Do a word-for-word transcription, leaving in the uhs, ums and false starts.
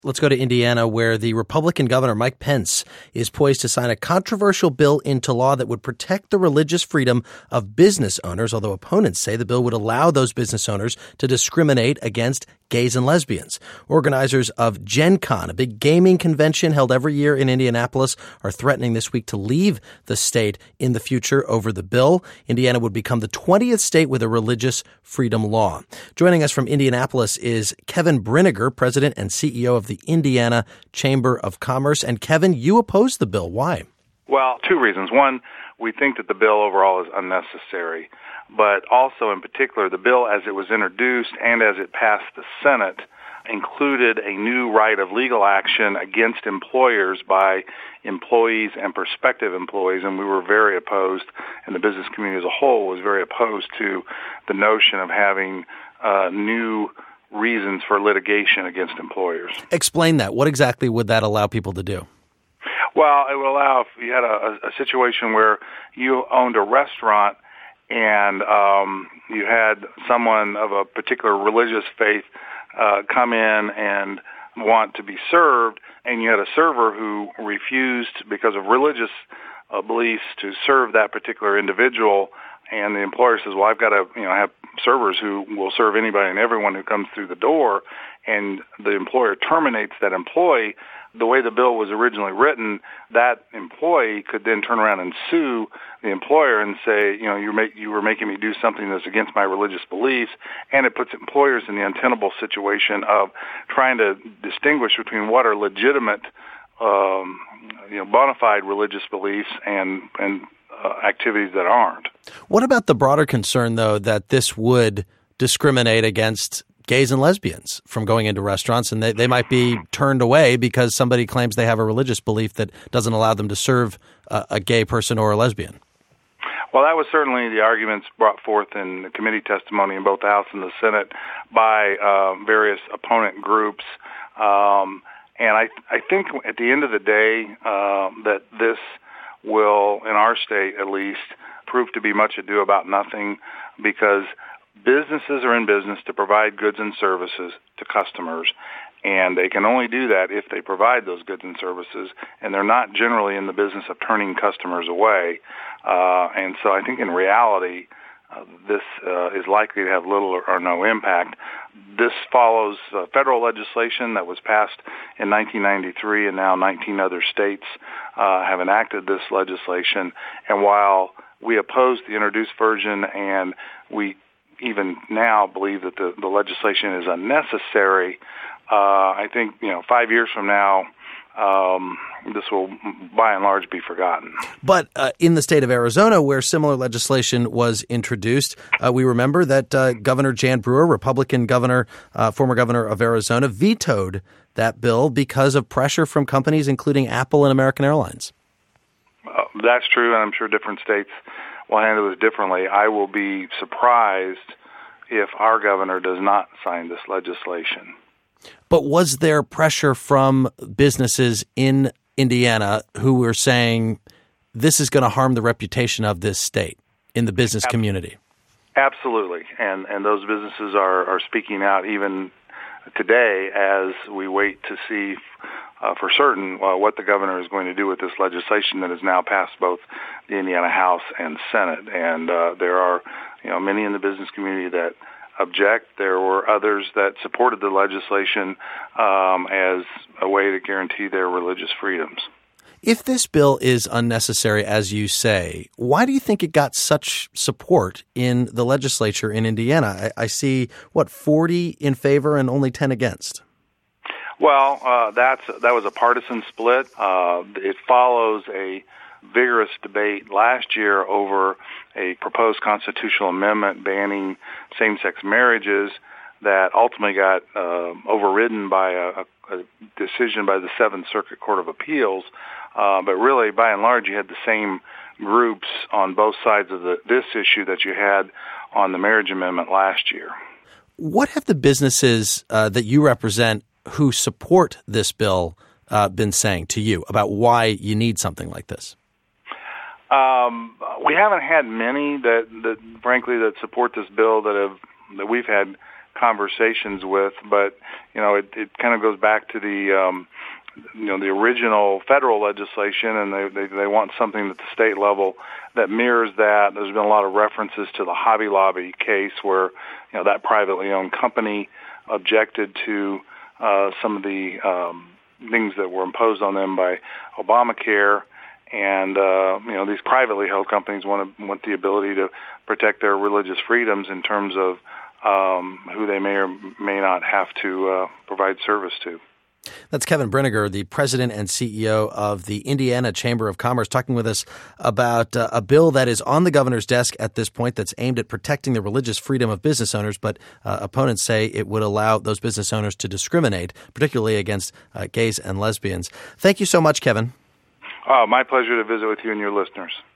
Let's go to Indiana, where the Republican governor, Mike Pence, is poised to sign a controversial bill into law that would protect the religious freedom of business owners, although opponents say the bill would allow those business owners to discriminate against gays and lesbians. Organizers of Gen Con, a big gaming convention held every year in Indianapolis, are threatening this week to leave the state in the future over the bill. Indiana would become the twentieth state with a religious freedom law. Joining us from Indianapolis is Kevin Brinegar, president and C E O of the Indiana Chamber of Commerce. And Kevin, you oppose the bill. Why? Well, two reasons. One, we think that the bill overall is unnecessary, but also in particular, the bill as it was introduced and as it passed the Senate included a new right of legal action against employers by employees and prospective employees, and we were very opposed, and the business community as a whole was very opposed to the notion of having uh, new reasons for litigation against employers. Explain that. What exactly would that allow people to do? Well, it would allow if you had a, a situation where you owned a restaurant and um, you had someone of a particular religious faith uh, come in and want to be served, and you had a server who refused because of religious uh, beliefs to serve that particular individual, and the employer says, well, I've got to you know have servers who will serve anybody and everyone who comes through the door, and the employer terminates that employee. The way the bill was originally written, that employee could then turn around and sue the employer and say, you know, you make, you were making me do something that's against my religious beliefs, and it puts employers in the untenable situation of trying to distinguish between what are legitimate, um, you know, bona fide religious beliefs and and uh, activities that aren't. What about the broader concern, though, that this would discriminate against gays and lesbians from going into restaurants, and they, they might be turned away because somebody claims they have a religious belief that doesn't allow them to serve a, a gay person or a lesbian? Well, that was certainly the arguments brought forth in the committee testimony in both the House and the Senate by uh, various opponent groups. Um, and I, I think at the end of the day uh, that this will, in our state at least, prove to be much ado about nothing, because businesses are in business to provide goods and services to customers, and they can only do that if they provide those goods and services, and they're not generally in the business of turning customers away. Uh, and so I think in reality, uh, this uh, is likely to have little or, or no impact. This follows uh, federal legislation that was passed in nineteen ninety-three, and now nineteen other states uh, have enacted this legislation. And while we oppose the introduced version, and we even now believe that the, the legislation is unnecessary, uh, I think, you know, five years from now, um, this will, by and large, be forgotten. But uh, in the state of Arizona, where similar legislation was introduced, uh, we remember that uh, Governor Jan Brewer, Republican governor, uh, former governor of Arizona, vetoed that bill because of pressure from companies, including Apple and American Airlines. Uh, that's true, and I'm sure different states will handle this differently. I will be surprised if our governor does not sign this legislation. But was there pressure from businesses in Indiana who were saying this is going to harm the reputation of this state in the business Ab- community? Absolutely, and and those businesses are, are speaking out even today as we wait to see Uh, for certain uh, what the governor is going to do with this legislation that has now passed both the Indiana House and Senate. And uh, there are, you know, many in the business community that object. There were others that supported the legislation um, as a way to guarantee their religious freedoms. If this bill is unnecessary, as you say, why do you think it got such support in the legislature in Indiana? I, I see, what, forty in favor and only ten against? Well, uh, that's that was a partisan split. Uh, it follows a vigorous debate last year over a proposed constitutional amendment banning same-sex marriages that ultimately got uh, overridden by a, a decision by the Seventh Circuit Court of Appeals. Uh, but really, by and large, you had the same groups on both sides of the, this issue that you had on the marriage amendment last year. What have the businesses uh, that you represent who support this bill uh, been saying to you about why you need something like this? Um, we haven't had many that, that, frankly, that support this bill that have that we've had conversations with. But, you know, it, it kind of goes back to the, um, you know, the original federal legislation, and they, they, they want something at the state level that mirrors that. There's been a lot of references to the Hobby Lobby case where, you know, that privately owned company objected to uh, some of the um, things that were imposed on them by Obamacare. And, uh, you know, these privately held companies want to, want the ability to protect their religious freedoms in terms of um, who they may or may not have to uh, provide service to. That's Kevin Brinegar, the president and C E O of the Indiana Chamber of Commerce, talking with us about uh, a bill that is on the governor's desk at this point that's aimed at protecting the religious freedom of business owners. But uh, opponents say it would allow those business owners to discriminate, particularly against uh, gays and lesbians. Thank you so much, Kevin. Oh, my pleasure to visit with you and your listeners.